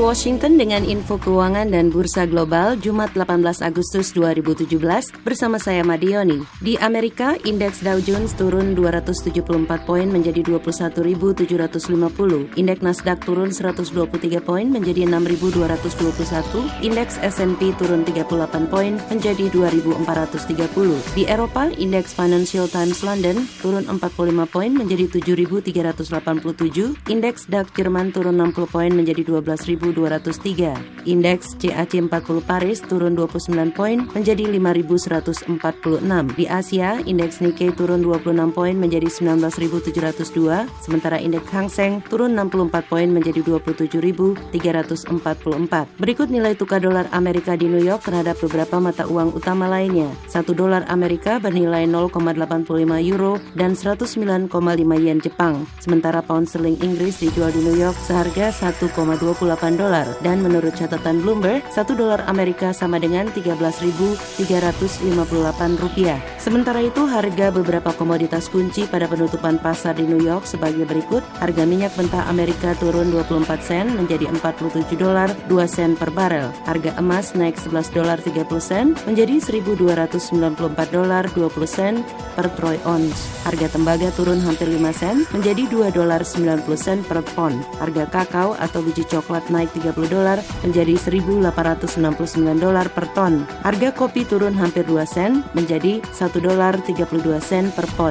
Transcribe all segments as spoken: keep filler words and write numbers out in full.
Washington dengan info keuangan dan bursa global Jumat delapan belas Agustus dua ribu tujuh belas bersama saya Madioni. Di Amerika, indeks Dow Jones turun dua ratus tujuh puluh empat poin menjadi dua puluh satu ribu tujuh ratus lima puluh. Indeks Nasdaq turun seratus dua puluh tiga poin menjadi enam ribu dua ratus dua puluh satu. Indeks S and P turun tiga puluh delapan poin menjadi dua ribu empat ratus tiga puluh. Di Eropa, indeks Financial Times London turun empat puluh lima poin menjadi tujuh ribu tiga ratus delapan puluh tujuh. Indeks D A X Jerman turun enam puluh poin menjadi dua belas ribu dua ratus tiga. Indeks C A C empat puluh Paris turun dua puluh sembilan poin menjadi lima ribu seratus empat puluh enam. Di Asia, indeks Nikkei turun dua puluh enam poin menjadi sembilan belas ribu tujuh ratus dua, sementara indeks Hang Seng turun enam puluh empat poin menjadi dua puluh tujuh ribu tiga ratus empat puluh empat. Berikut nilai tukar dolar Amerika di New York terhadap beberapa mata uang utama lainnya. satu dolar Amerika bernilai nol koma delapan puluh lima euro dan seratus sembilan koma lima yen Jepang. Sementara pound sterling Inggris dijual di New York seharga satu koma dua puluh delapan dolar. Dan menurut catatan Bloomberg, satu dolar Amerika sama dengan tiga belas ribu tiga ratus lima puluh delapan rupiah. Sementara itu, harga beberapa komoditas kunci pada penutupan pasar di New York sebagai berikut. Harga minyak mentah Amerika turun dua puluh empat sen menjadi empat puluh tujuh dolar dua sen per barel. Harga emas naik sebelas dolar tiga puluh sen menjadi seribu dua ratus sembilan puluh empat dolar dua puluh sen per troy ounce. Harga tembaga turun hampir lima sen menjadi dua dolar sembilan puluh sen per pon. Harga kakao atau biji coklat naik tiga puluh dolar menjadi seribu delapan ratus enam puluh sembilan dolar per ton. Harga kopi turun hampir dua sen menjadi satu dolar tiga puluh dua sen per pon.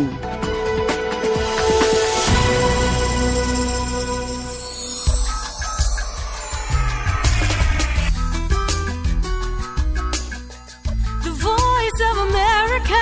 The Voice of America.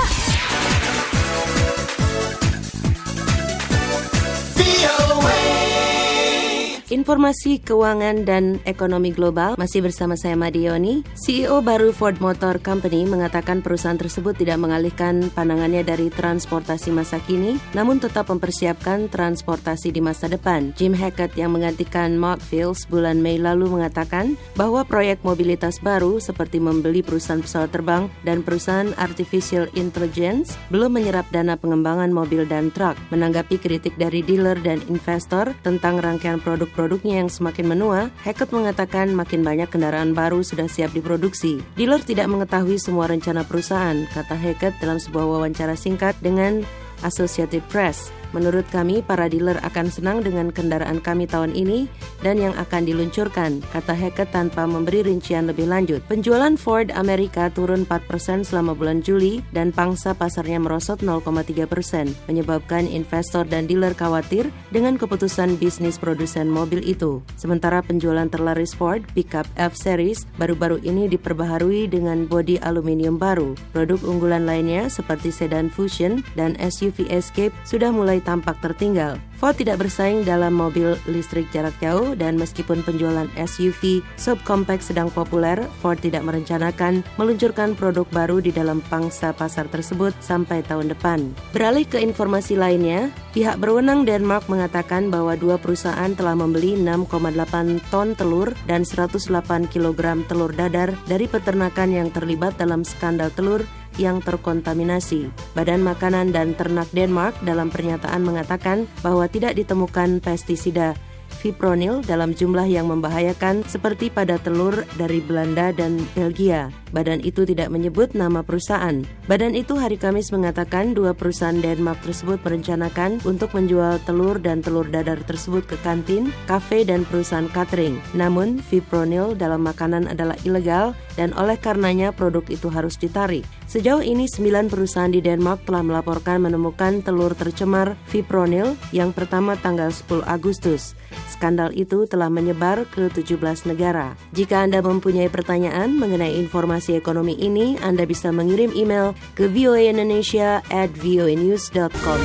Informasi keuangan dan ekonomi global masih bersama saya Madioni. C E O baru Ford Motor Company mengatakan perusahaan tersebut tidak mengalihkan pandangannya dari transportasi masa kini, namun tetap mempersiapkan transportasi di masa depan. Jim Hackett yang menggantikan Mark Fields bulan Mei lalu mengatakan bahwa proyek mobilitas baru seperti membeli perusahaan pesawat terbang dan perusahaan artificial intelligence belum menyerap dana pengembangan mobil dan truk. Menanggapi kritik dari dealer dan investor tentang rangkaian produk produknya yang semakin menua, Hackett mengatakan makin banyak kendaraan baru sudah siap diproduksi. Dealer tidak mengetahui semua rencana perusahaan, kata Hackett dalam sebuah wawancara singkat dengan Associated Press. Menurut kami, para dealer akan senang dengan kendaraan kami tahun ini dan yang akan diluncurkan, kata Hackett tanpa memberi rincian lebih lanjut. Penjualan Ford Amerika turun empat persen selama bulan Juli dan pangsa pasarnya merosot nol koma tiga persen, menyebabkan investor dan dealer khawatir dengan keputusan bisnis produsen mobil itu. Sementara penjualan terlaris Ford, pickup F-Series, baru-baru ini diperbaharui dengan bodi aluminium baru. Produk unggulan lainnya seperti sedan Fusion dan S U V Escape sudah mulai tampak tertinggal. Ford tidak bersaing dalam mobil listrik jarak jauh dan meskipun penjualan S U V subcompact sedang populer, Ford tidak merencanakan meluncurkan produk baru di dalam pangsa pasar tersebut sampai tahun depan. Beralih ke informasi lainnya, pihak berwenang Denmark mengatakan bahwa dua perusahaan telah membeli enam koma delapan ton telur dan seratus delapan kilogram telur dadar dari peternakan yang terlibat dalam skandal telur yang terkontaminasi. Badan Makanan dan Ternak Denmark dalam pernyataan mengatakan bahwa tidak ditemukan pestisida fipronil dalam jumlah yang membahayakan seperti pada telur dari Belanda dan Belgia. Badan itu tidak menyebut nama perusahaan. Badan itu hari Kamis mengatakan dua perusahaan Denmark tersebut merencanakan untuk menjual telur dan telur dadar tersebut ke kantin, kafe, dan perusahaan catering. Namun, fipronil dalam makanan adalah ilegal dan oleh karenanya produk itu harus ditarik. Sejauh ini sembilan perusahaan di Denmark telah melaporkan menemukan telur tercemar fipronil yang pertama tanggal sepuluh Agustus. Skandal itu telah menyebar ke tujuh belas negara. Jika Anda mempunyai pertanyaan mengenai informasi ekonomi ini, Anda bisa mengirim email ke v o a indonesia at v o a news dot com.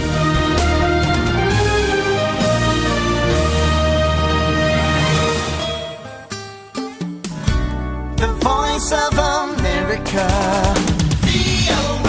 The Voice of America, V O A.